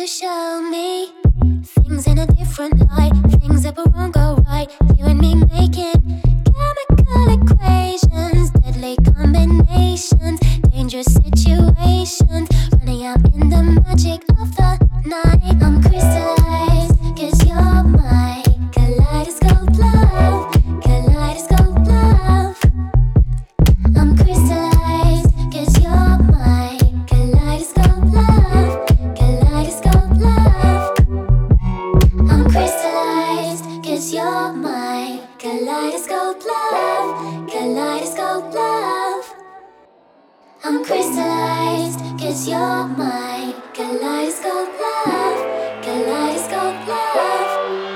You show me things in a different light, things that won't go right. You and me making chemical equations, deadly combinations, dangerous situations, running out in the magic of the night. I'm crystallized, 'cause you're my kaleidoscope love, kaleidoscope love. I'm crystallized, 'cause you're my kaleidoscope love, kaleidoscope love. I'm crystallized, 'cause you're my kaleidoscope love, kaleidoscope love. I'm crystallized, 'cause you're my kaleidoscope love, kaleidoscope love.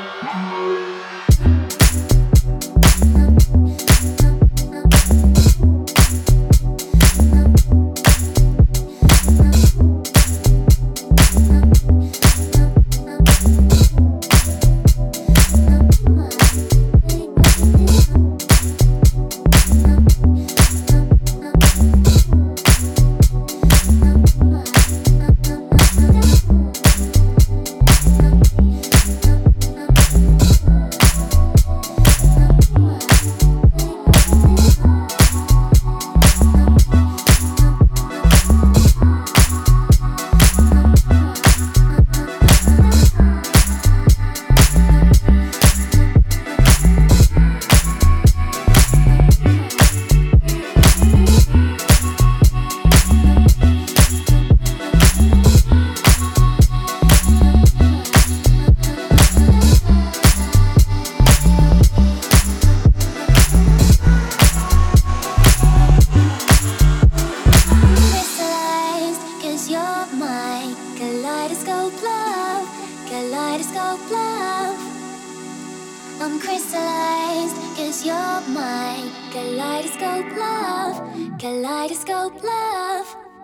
Kaleidoscope love, kaleidoscope love. I'm crystallized, 'cause you're my kaleidoscope love, kaleidoscope love.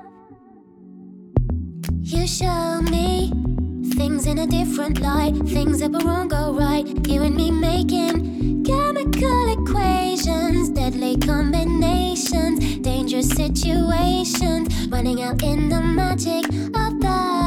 You show me things in a different light, things that won't go right. You and me making chemical equations, deadly combinations, dangerous situations, running out in the magic of the